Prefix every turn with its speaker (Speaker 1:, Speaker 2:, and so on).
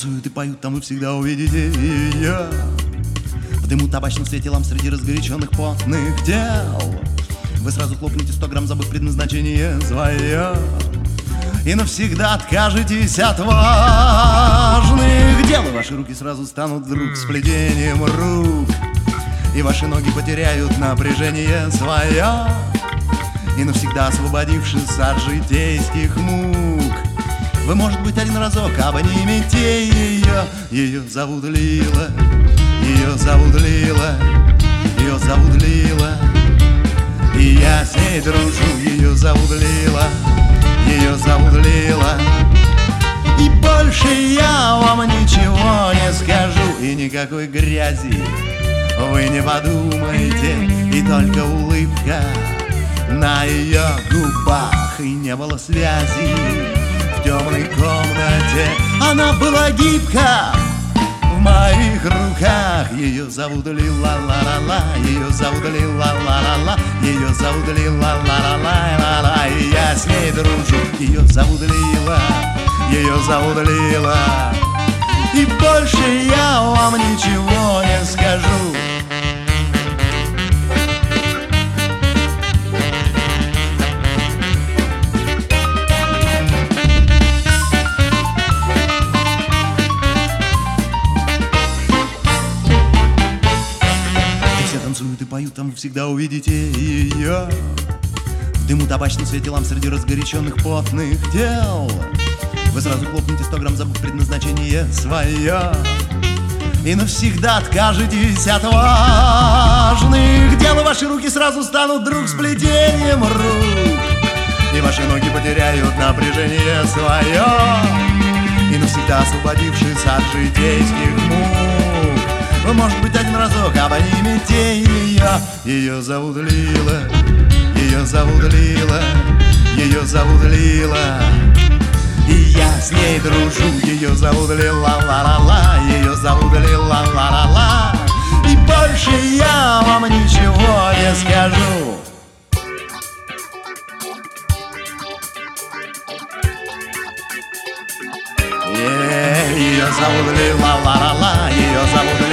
Speaker 1: танцуют и поют, там вы всегда увидите ее. В дыму табачном свете ламп среди разгоряченных потных дел. Вы сразу хлопнете 100 грамм, забыв предназначение свое, и навсегда откажетесь от важных дел. И ваши руки сразу станут вдруг сплетением рук, и ваши ноги потеряют напряжение свое, и навсегда освободившись от житейских мук, вы, может быть, один разок обнимете ее. Ее зовут Лила, ее зовут Лила, ее зовут Лила, и я с ней дружу. Ее зовут Лила, ее зовут Лила, и больше я вам ничего не скажу. И никакой грязи вы не подумайте, и только улыбка на ее губах. И не было связи в темной комнате, она была гибка в моих руках. Ее зовут Лила, ла-ла-ла, ее зовут Лила, ла-ла-ла, ее зовут Лила, ла-ла-ла, и я с ней дружу. Ее зовут Лила, ее зовут Лила, и больше я вам ничего не скажу. Танцуют и поют, там вы всегда увидите ее. В дыму табачном свете ламп среди разгоряченных потных дел. Вы сразу хлопнете 100 грамм, забыв предназначение свое, и навсегда откажетесь от важных дел. И ваши руки сразу станут вдруг сплетением рук, и ваши ноги потеряют напряжение свое, и навсегда освободившись от житейских мук, вы, может быть, один разок обнимете ее. Ее зовут Лила, ее зовут Лила, ее зовут Лила, и я с ней дружу. Ее зовут Лила, ла-ла-ла, ее зовут Лила, ла-ла-ла, и больше я вам ничего не скажу. Ее зовут Лила, ла-ла-ла, ее зовут